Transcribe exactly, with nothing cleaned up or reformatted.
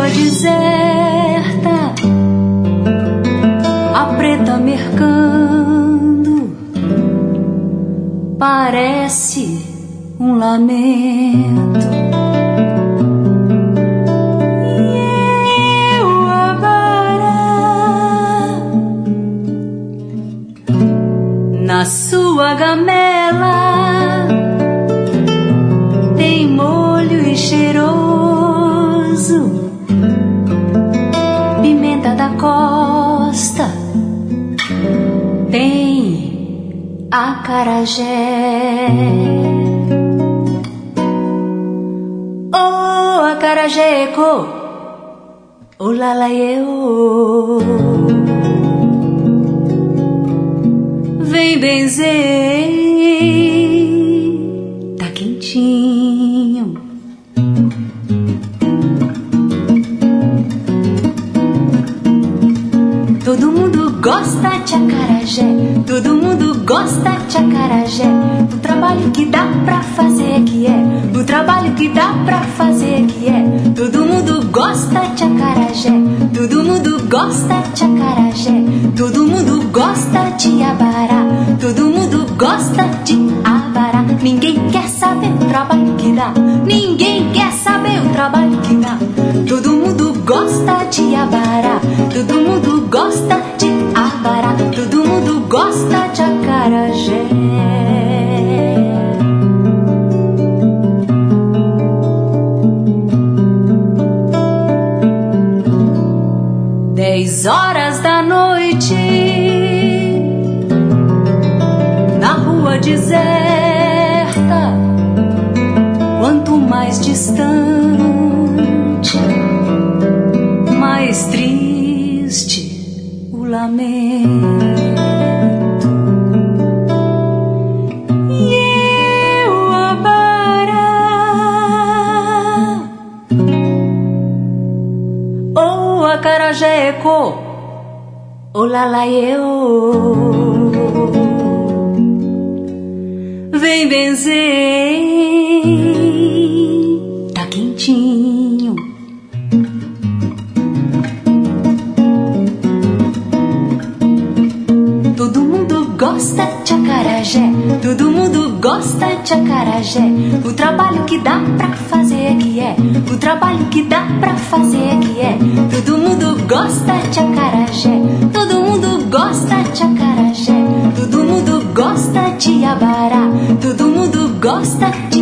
deserta, a preta mercando, parece um lamento. E eu abará na sua gamela tem molho e cheiroso, pimenta da costa, tem acarajé. Oh, acarajé-co, oh lalaiê-oh, vem benzer, tá quentinho. Todo mundo gosta de acarajé, todo mundo gosta de acarajé. O trabalho que dá pra fazer que é, o trabalho que dá pra fazer que é. Todo mundo gosta de acarajé, todo mundo gosta de acarajé. Todo mundo gosta de abará, todo mundo gosta de abará. Ninguém quer saber o trabalho que dá, ninguém quer saber o trabalho que dá. Todo mundo gosta de abará, todo mundo gosta de abará, todo mundo gosta de acarajé. Dez horas da noite, na rua deserta, quanto mais distante, mais triste o lamento. E eu abará, oh acarajé-co, oh lalaiê-oh, vem benzer, tá quentinho. Todo mundo gosta de acarajé, todo mundo gosta de acarajé. O trabalho que dá pra fazer que é, o trabalho que dá pra fazer que é. Todo mundo gosta de acarajé, todo mundo gosta de acarajé. Todo mundo gosta de abará, todo mundo gosta de